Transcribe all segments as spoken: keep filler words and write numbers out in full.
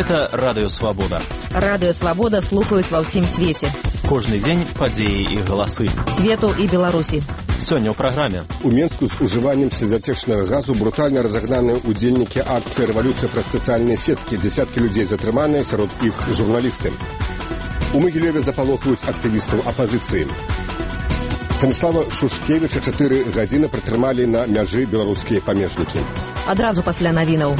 Гэта Радыё Свабода. Радыё Свабода слухаюць ва ўсім свеце. Кожны дзень падзеі і галасы. Свету і Беларусі. Сёння ў праграме. У Менску з ужываннем слезацечнага газу брутальна разагнаныя ўдзельнікі акцыі «Рэвалюцыя праз сацыяльныя сеткі». Дзесяткі людзей затрыманыя, сярод іх журналісты. У Магілёве запалохваюць актывістаў апазіцыі. Станіслава Шушкевіча чатыры гадзіны пратрымалі на мяжы беларускія памежнікі. Адразу пасля навінаў.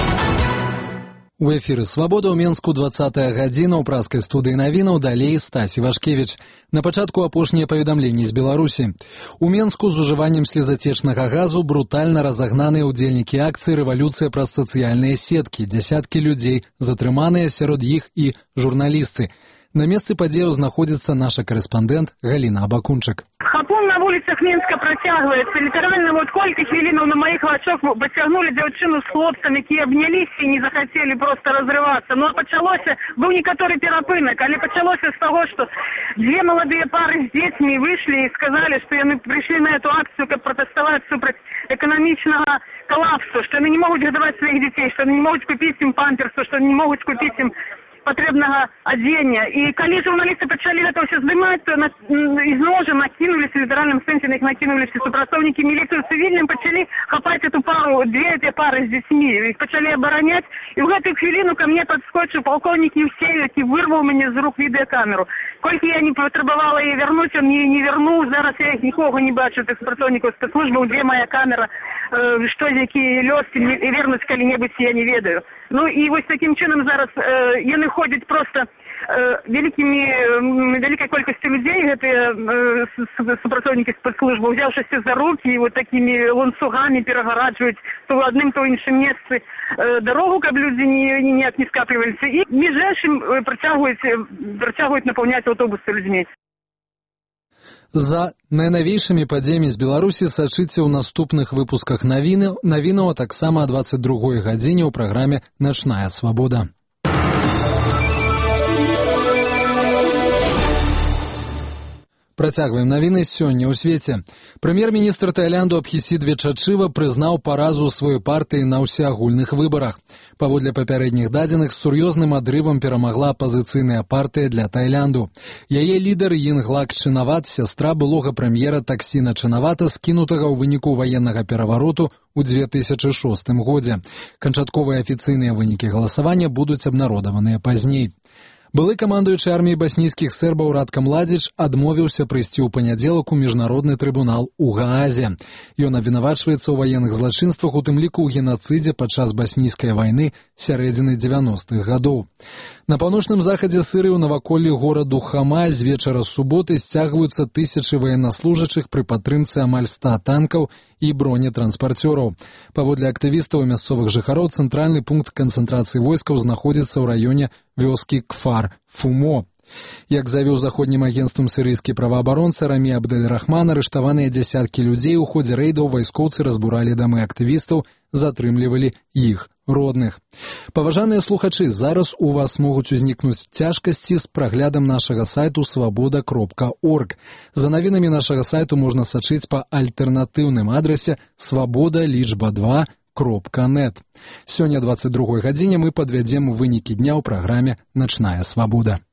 У эфіры «Свабода» ў Менску двадцатая гадзіна, ў праскай студыі навінаў, далей Стасі Вашкевіч. На пачатку апошнія паведамленні з Беларусі. У Менску з ужываннем слезацечнага газу брутальна разагнаныя ўдзельнікі акцыі «Рэвалюцыя праз сацыяльныя сеткі». Дзясяткі людзей затрыманыя, сярод іх і журналісты. На месцы падзеяў знаходзіцца наша карэспандэнт Галіна Абакунчык. Хапун на вуліцах Мінска працягваецца. Літаральна вот колькі хвілінаў на маіх вачах пацягнули дзяўчыну з хлопцамі, які абняліся і не захацелі проста разрывацца. Ну а пачалося, быў некаторы перапынак, але пачалося з таго, што дзве маладыя пары з дзецьмі выйшлі і сказалі, што яны прыйшлі на эту акцыю, каб пратэставаць супраць эканамічнага калапсу, што яны не могуць гадаваць сваіх дзяцей, што яны не могуць купіць ім памперсу, што яны не могуць купіць ім патрэбнага адзення. І калі журналісты пачалі гэта ўсё здымаць, то на, ізноў жа накінуліся, в літаральным сэнсе на іх накінуліся супрацоўнікі міліцыі ў цывільным, пачалі хапаць эту пару, две эти пары з дзецьмі, іх пачалі абараняць, і ў гэтую хвіліну ка мне падскочыў палкоўнік Евсей, які вырваў мяне з рук відэакамеру. Колькі я не патрабавала яе вярнуць, он мне не вярнуў, зараз я іх нікога не бачу, тых супрацоўнікаў спецслужбаў, дзе моя камера, э, што з якія лёскі, і вернуць калі-небудзь я не ведаю. Ну і вось такім чынам зараз э, яны ходзяць проста э, вялікімі, э, вялікай колькасцю людзей, гэтыя э, супрацоўнікі спецслужбаў, узяўшыся за рукі і вот такімі ланцугамі перагараджваюць то ў адным, то ў іншым месцы э, дарогу, каб людзі ні, ніяк не скапліваліся. І між іншым працягваюць, працягваюць напаўняць аўтобусы людзьмі. За найнавейшымі падзеямі з Беларусі сачыце ў наступных выпусках навінаў, навінаў, а таксама о двадцать другой гадзіне ў праграме «Начная свабода». Працягваем навіны сёння ў свеце. Прэм'ер-міністр Таілянду Абхісідве Чачыва прызнаў паразу сваёй партыі на ўсеагульных выбарах. Паводле папярэдніх дадзеных, з сур'ёзным адрывам перамагла апазіцыйная партыя для Таілянду. Яе лідар Йінглак Чынават, сястра былога прэм'ера Таксіна Чынавата, скінутага ў выніку ваеннага перавароту ў две тысячы шостым годзе. Канчатковыя афіцыйныя вынікі галасавання будуць абнародаваныя пазней. Былы камандуючы арміі баснійскіх сербаў Радка Младзіч адмовіўся прыйсці ў панядзелак у міжнародны трыбунал у Гаазе. Ён абвінавачваецца ў ваенных злачынствах, у тым ліку ў генацыдзе падчас баснійскай вайны сярэдзіны дзевяностых гадоў. На паўночным захадзе Сырыі ў наваколлі гораду Хама з вечара суботы сцягваюцца тысячы ваеннаслужачых пры падтрымцы амаль ста танкаў і бронетранспарцёраў. Паводле актывістаў і мясцовых жыхароў, цэнтральны пункт канцэнтрацыі войскаў знаходзіцца ў раёне вёскі Кфар Фумо. Як заявіў заходнім агенцтвам сірыйскі праваабаронца Рамі Абдэль-Рахман, арыштаваныя дзясяткі людзей, у ходзе рэйдаў вайскоўцы разбуралі дамы актывістаў, затрымлівалі іх родных. Паважаныя слухачы, зараз у вас могуць узнікнуць цяжкасці з праглядам нашага сайту свабода кропка орг. За навінамі нашага сайту можна сачыць па альтэрнатыўным адрасе свабода лічба два кропка нет. Сёння двадцать другой гадзіне мы падвядзем вынікі дня ў праграме «Начная свабода».